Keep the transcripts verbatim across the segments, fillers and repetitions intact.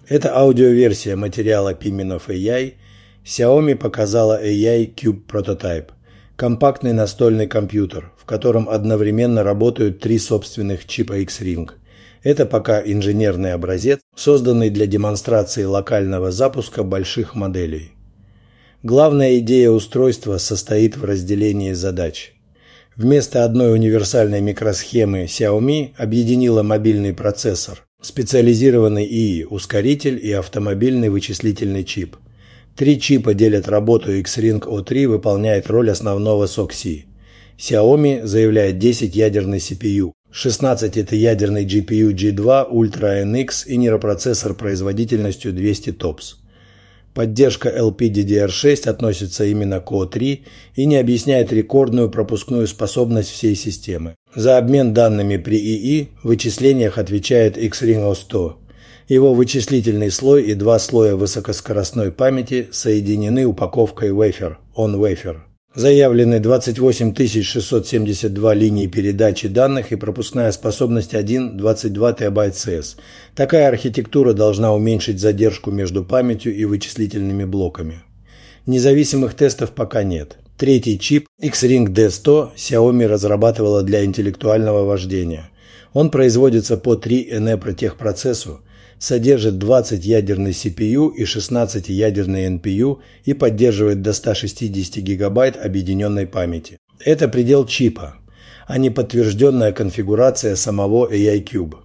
Это аудиоверсия материала Piminov эй ай. Xiaomi показала эй ай Cube Prototype – компактный настольный компьютер, в котором одновременно работают три собственных чипа X-Ring. Это пока инженерный образец, созданный для демонстрации локального запуска больших моделей. Главная идея устройства состоит в разделении задач. Вместо одной универсальной микросхемы Xiaomi объединила мобильный процессор, специализированный ИИ, ускоритель и автомобильный вычислительный чип. Три чипа делят работу, X-Ring о три выполняет роль основного сокси. Xiaomi заявляет десять-ядерный си пи ю, шестнадцать – это ядерный джи пи ю джи два Ultra эн икс и нейропроцессор производительностью двести топс. Поддержка эл пи ди ди ар шесть относится именно к о три и не объясняет рекордную пропускную способность всей системы. За обмен данными при ИИ в вычислениях отвечает X-Ring о сто. Его вычислительный слой и два слоя высокоскоростной памяти соединены упаковкой Wafer, on-Wafer. Заявлены двадцать восемь тысяч шестьсот семьдесят два линии передачи данных и пропускная способность один целых двадцать два терабайта си эс. Такая архитектура должна уменьшить задержку между памятью и вычислительными блоками. Независимых тестов пока нет. Третий чип X-Ring ди сто Xiaomi разрабатывала для интеллектуального вождения. Он производится по три эн и протехпроцессу, содержит двадцать ядерный си пи ю и шестнадцать ядерный эн пи ю и поддерживает до ста шестидесяти гигабайт объединенной памяти. Это предел чипа, а не подтвержденная конфигурация самого эй ай Cube.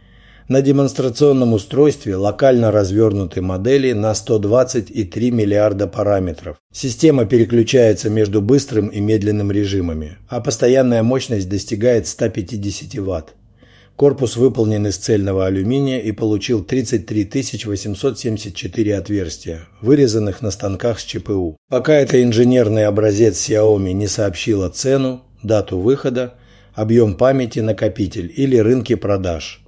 На демонстрационном устройстве локально развернуты модели на сто двадцать и три миллиарда параметров. Система переключается между быстрым и медленным режимами, а постоянная мощность достигает ста пятидесяти ватт. Корпус выполнен из цельного алюминия и получил тридцать три тысячи восемьсот семьдесят четыре отверстия, вырезанных на станках с ЧПУ. Пока это инженерный образец Xiaomi не сообщила цену, дату выхода, объем памяти, накопитель или рынки продаж.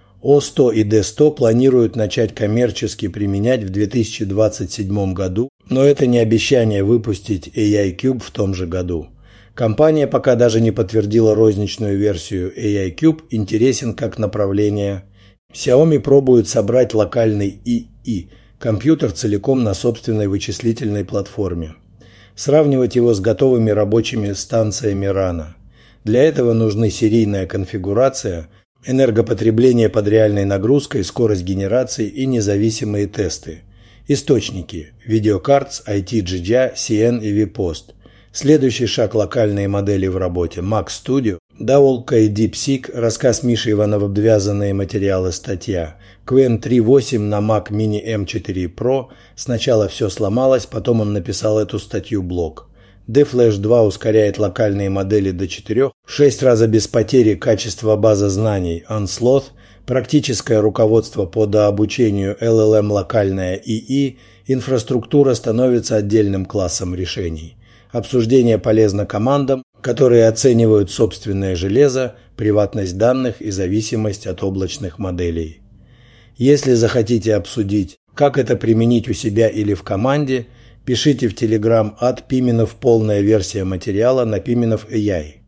о сто и ди сто планируют начать коммерчески применять в две тысячи двадцать седьмом году, но это не обещание выпустить эй ай Cube в том же году. Компания пока даже не подтвердила розничную версию эй ай Cube, интересен как направление. Xiaomi пробует собрать локальный ИИ, компьютер целиком на собственной вычислительной платформе. Сравнивать его с готовыми рабочими станциями рано. Для этого нужны серийная конфигурация, энергопотребление под реальной нагрузкой, скорость генерации и независимые тесты. Источники – Videocards, ай ти джи джи, си эн и VPost. Следующий шаг – локальные модели в работе. Mac Studio, Даолка и DeepSeek, рассказ Миши Иванова, обвязанные материалы, статья. кью эн три точка восемь на Mac Mini эм четыре Pro. Сначала все сломалось, потом он написал эту статью блог. D-Flash два ускоряет локальные модели до четырёх. шесть раза без потери качества база знаний. Onslaught. Практическое руководство по дообучению эл эл эм локальная ИИ. Инфраструктура становится отдельным классом решений. Обсуждение полезно командам, которые оценивают собственное железо, приватность данных и зависимость от облачных моделей. Если захотите обсудить, как это применить у себя или в команде, пишите в Telegram at Piminov полная версия материала на Piminov эй ай.